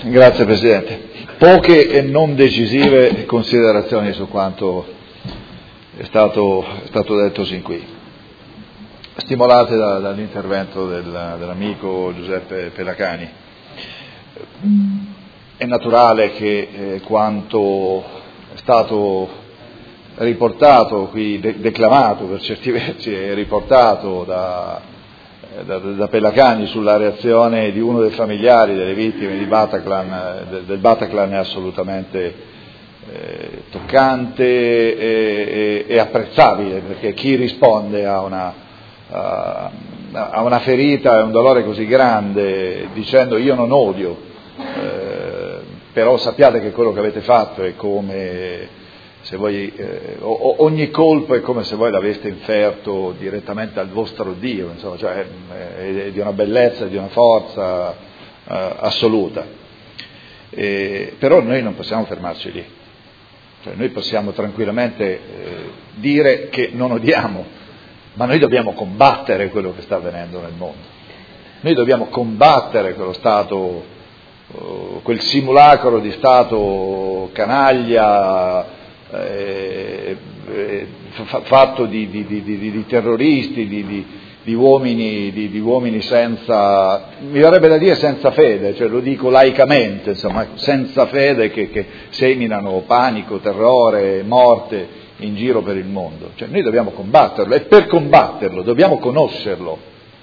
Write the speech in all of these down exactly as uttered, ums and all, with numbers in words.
Grazie Presidente. Poche e non decisive considerazioni su quanto è stato, è stato detto sin qui, stimolate da, dall'intervento del, dell'amico Giuseppe Pelacani. È naturale che eh, quanto è stato riportato qui, de- declamato per certi versi, e riportato da Da, da Pelacani sulla reazione di uno dei familiari delle vittime di Bataclan, del, del Bataclan è assolutamente eh, toccante e, e, e apprezzabile, perché chi risponde a una, a, a una ferita e un dolore così grande dicendo io non odio, eh, però sappiate che quello che avete fatto è come se voi, eh, ogni colpo è come se voi l'aveste inferto direttamente al vostro Dio, insomma, cioè è, è di una bellezza, di una forza eh, assoluta. E, però noi non possiamo fermarci lì, cioè, noi possiamo tranquillamente eh, dire che non odiamo, ma noi dobbiamo combattere quello che sta avvenendo nel mondo, noi dobbiamo combattere quello Stato, eh, quel simulacro di Stato canaglia, Eh, eh, fatto di, di, di, di, di terroristi, di, di, di, uomini, di, di uomini senza, mi verrebbe da dire senza fede, cioè lo dico laicamente, insomma, senza fede che, che seminano panico, terrore, morte in giro per il mondo. Cioè, noi dobbiamo combatterlo e per combatterlo dobbiamo conoscerlo.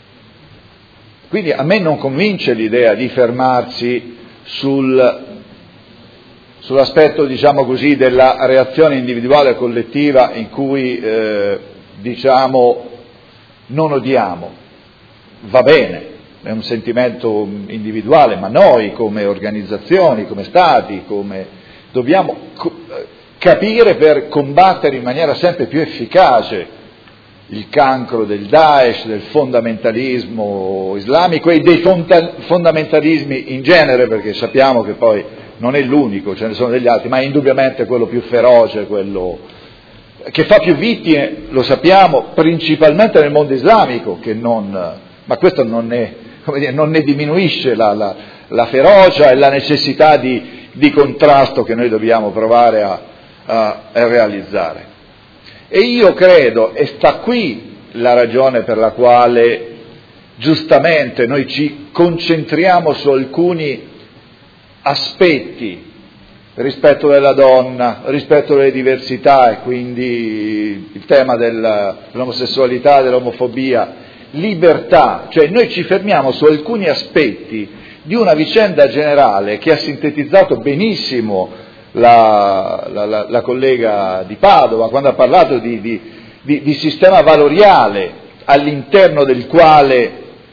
Quindi a me non convince l'idea di fermarsi sul sull'aspetto, diciamo così, della reazione individuale e collettiva in cui, eh, diciamo, non odiamo. Va bene, è un sentimento individuale, ma noi come organizzazioni, come Stati, come dobbiamo co- capire per combattere in maniera sempre più efficace il cancro del Daesh, del fondamentalismo islamico e dei fonda- fondamentalismi in genere, perché sappiamo che poi non è l'unico, ce ne sono degli altri, ma è indubbiamente quello più feroce, quello che fa più vittime, lo sappiamo, principalmente nel mondo islamico, che non, ma questo non ne, come dire, non ne diminuisce la, la, la ferocia e la necessità di, di contrasto che noi dobbiamo provare a, a, a realizzare. E io credo, e sta qui la ragione per la quale giustamente noi ci concentriamo su alcuni aspetti, rispetto della donna, rispetto delle diversità e quindi il tema dell'omosessualità, dell'omofobia, libertà, cioè noi ci fermiamo su alcuni aspetti di una vicenda generale che ha sintetizzato benissimo la, la, la, la collega di Padova quando ha parlato di, di, di, di sistema valoriale all'interno del quale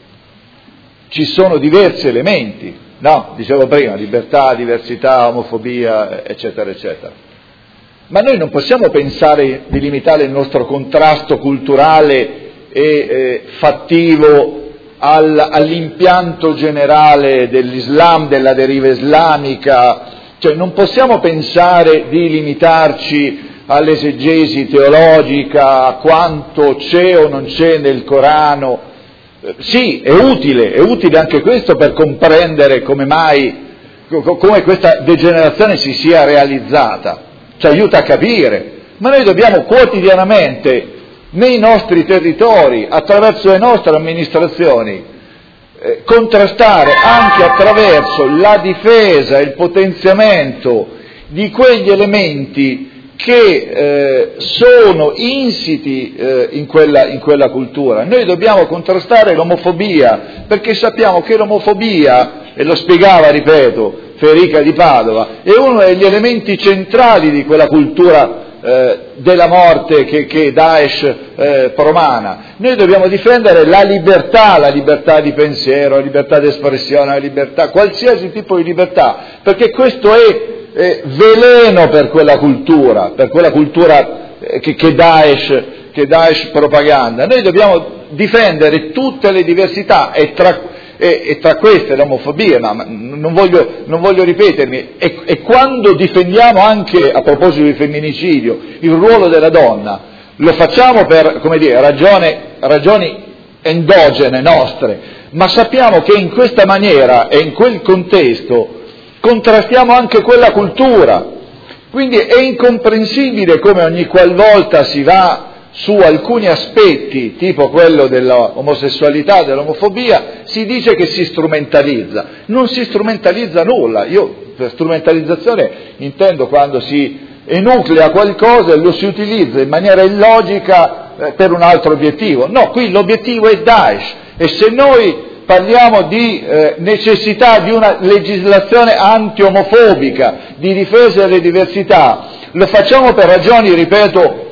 ci sono diversi elementi. No, dicevo prima, libertà, diversità, omofobia, eccetera, eccetera. Ma noi non possiamo pensare di limitare il nostro contrasto culturale e eh, fattivo al, all'impianto generale dell'Islam, della deriva islamica, cioè non possiamo pensare di limitarci all'esegesi teologica, a quanto c'è o non c'è nel Corano. Sì, è utile, è utile anche questo per comprendere come mai, come questa degenerazione si sia realizzata, ci aiuta a capire, ma noi dobbiamo quotidianamente nei nostri territori, attraverso le nostre amministrazioni, eh, contrastare anche attraverso la difesa e il potenziamento di quegli elementi che eh, sono insiti eh, in, quella, in quella cultura. Noi dobbiamo contrastare l'omofobia, perché sappiamo che l'omofobia, e lo spiegava, ripeto, Federica di Padova, è uno degli elementi centrali di quella cultura eh, della morte che, che Daesh eh, promana. Noi dobbiamo difendere la libertà, la libertà di pensiero, la libertà di espressione, la libertà, qualsiasi tipo di libertà, perché questo è Eh, veleno per quella cultura, per quella cultura eh, che, che, Daesh, che Daesh propaganda. Noi dobbiamo difendere tutte le diversità e tra, e, e tra queste l'omofobia, ma, ma non, voglio, non voglio ripetermi, e, e quando difendiamo anche, a proposito di femminicidio, il ruolo della donna, lo facciamo per, come dire, ragione, ragioni endogene nostre, ma sappiamo che in questa maniera e in quel contesto contrastiamo anche quella cultura. Quindi è incomprensibile come ogni qualvolta si va su alcuni aspetti, tipo quello dell'omosessualità, dell'omofobia, si dice che si strumentalizza. Non si strumentalizza nulla. Io per strumentalizzazione intendo quando si enuclea qualcosa e lo si utilizza in maniera illogica eh, per un altro obiettivo. No, qui l'obiettivo è Daesh, e se noi parliamo di eh, necessità di una legislazione anti-omofobica, di difesa delle diversità, lo facciamo per ragioni, ripeto,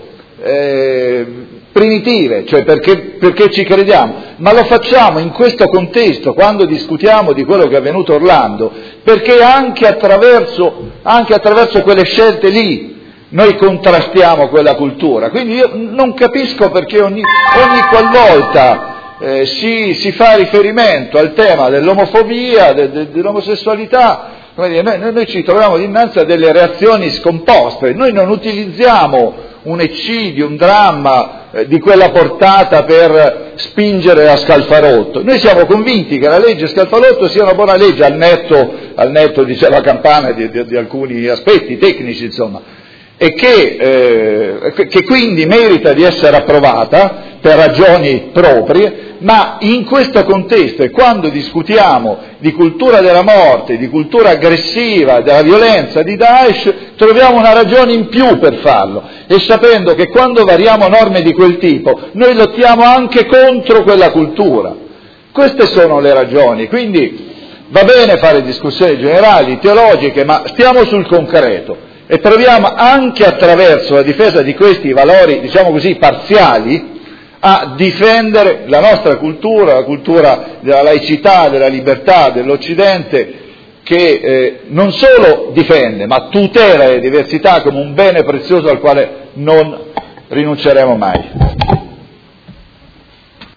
eh, primitive, cioè perché, perché ci crediamo, ma lo facciamo in questo contesto, quando discutiamo di quello che è avvenuto a Orlando, perché anche attraverso, anche attraverso quelle scelte lì noi contrastiamo quella cultura. Quindi io non capisco perché ogni, ogni qualvolta Eh, si, si fa riferimento al tema dell'omofobia, de, de, dell'omosessualità, come dire, noi, noi ci troviamo dinanzi a delle reazioni scomposte. Noi non utilizziamo un eccidio, un dramma eh, di quella portata per spingere a Scalfarotto. Noi siamo convinti che la legge Scalfarotto sia una buona legge, al netto, al netto diceva Campana, di, di, di alcuni aspetti tecnici, insomma, e che, eh, che quindi merita di essere approvata per ragioni proprie, ma in questo contesto, e quando discutiamo di cultura della morte, di cultura aggressiva, della violenza di Daesh, troviamo una ragione in più per farlo, e sapendo che quando variamo norme di quel tipo noi lottiamo anche contro quella cultura. Queste sono le ragioni. Quindi va bene fare discussioni generali, teologiche, ma stiamo sul concreto e proviamo anche attraverso la difesa di questi valori, diciamo così, parziali, a difendere la nostra cultura, la cultura della laicità, della libertà dell'Occidente, che eh, non solo difende, ma tutela le diversità come un bene prezioso al quale non rinunceremo mai.